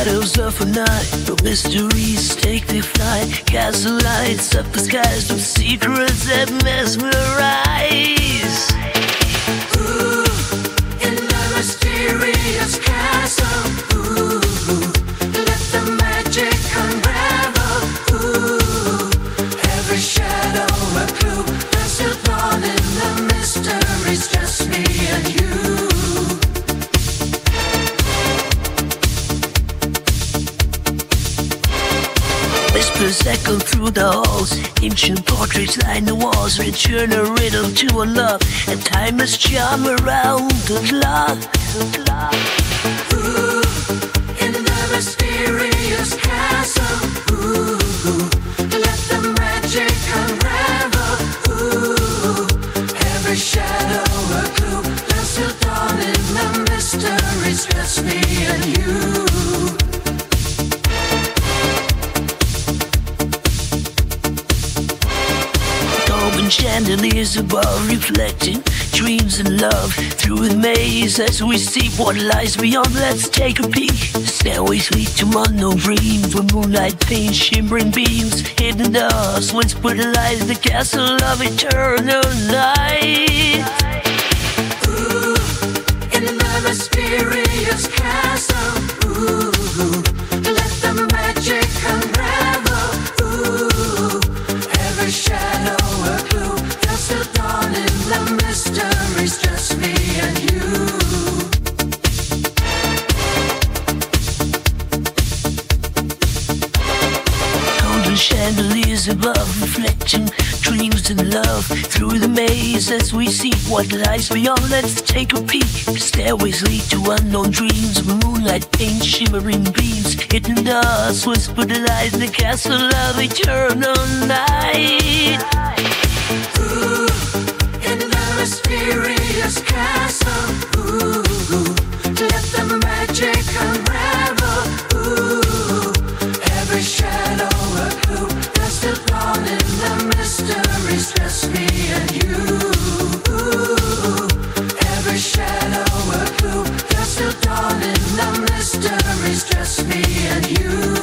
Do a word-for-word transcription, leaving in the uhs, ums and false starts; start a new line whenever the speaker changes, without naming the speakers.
shadows of a night, no mysteries take their flight. Castle lights up the skies with secrets that mesmerize.
Ooh, in the mysterious castle. Ooh, let the magic unravel. Ooh, every shadow a clue. There's a dawn in the mysteries, just me and you.
Whispers echo through the halls, ancient portraits line the walls, return a riddle to unlock a timeless charm around the clock.
Ooh, in the mysterious castle. Ooh, let the magic unravel. Ooh, every shadow a clue. There's still dawn in the mysteries, just me and you.
Chandeliers above, reflecting dreams and love through the maze as we see what lies beyond. Let's take a peek. Stairways lead to unknown dreams where moonlight paints shimmering beams. Hidden doors whisper the light of the castle of eternal night.
Ooh, in the mysterious castle. Ooh, let the magic unravel. Ooh, every shadow a clue. There's a dawn in the mysteries, just me and you.
Golden chandeliers above, reflecting dreams and love through the maze as we see what lies beyond. Let's take a peek. Stairways lead to unknown dreams where moonlight paints shimmering beams. Hidden doors whisper the light of the castle of eternal night.
Ooh, in the mysterious castle. Ooh, let the magic unravel. Ooh, every shadow a clue. There's still dawn in the mysteries, just me and you. Ooh, every shadow a clue. There's still dawn in the mysteries, just me and you.